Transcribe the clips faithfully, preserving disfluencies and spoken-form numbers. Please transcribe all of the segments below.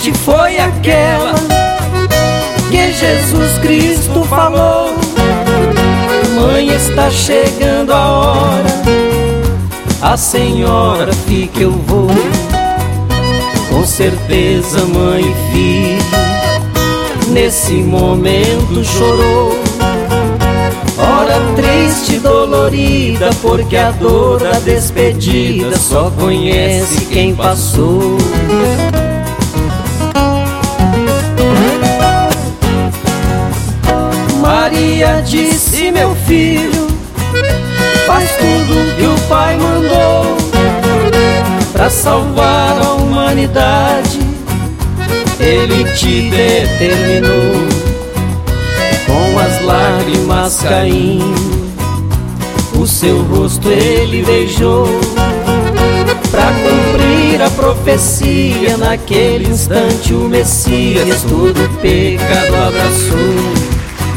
noite foi aquela que Jesus Cristo falou: mãe, está chegando a hora, a senhora fique, eu vou. Com certeza, mãe e filho nesse momento chorou. Ora triste e dolorida, porque a dor da despedida só conhece quem passou. Maria disse: meu filho, faz tudo que o Pai mandou pra salvar a humanidade. Ele te determinou. Com as lágrimas caindo, o seu rosto ele beijou, pra cumprir a profecia. Naquele instante o Messias todo pecado abraçou.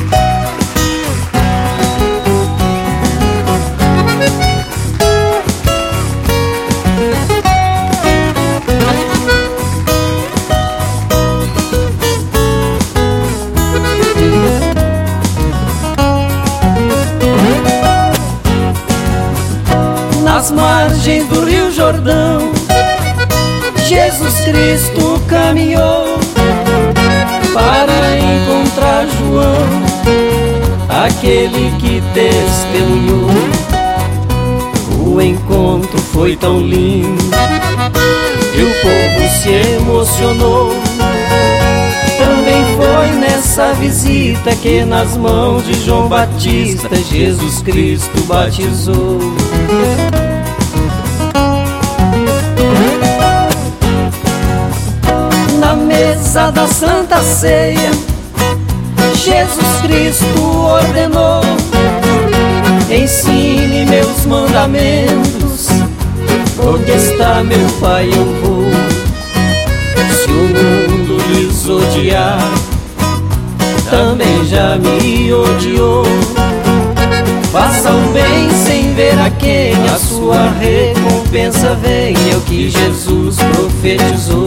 Nas margens do Rio Jordão, Jesus Cristo caminhou para encontrar João, aquele que testemunhou. O encontro foi tão lindo e o povo se emocionou. Também foi nessa visita que nas mãos de João Batista Jesus Cristo batizou. Na mesa da Santa Ceia, Jesus Cristo ordenou: ensine meus mandamentos, onde está meu Pai eu vou. Se o mundo lhes odiar, também já me odiou. Faça o bem sem ver a quem, a sua recompensa vem. É o que Jesus profetizou.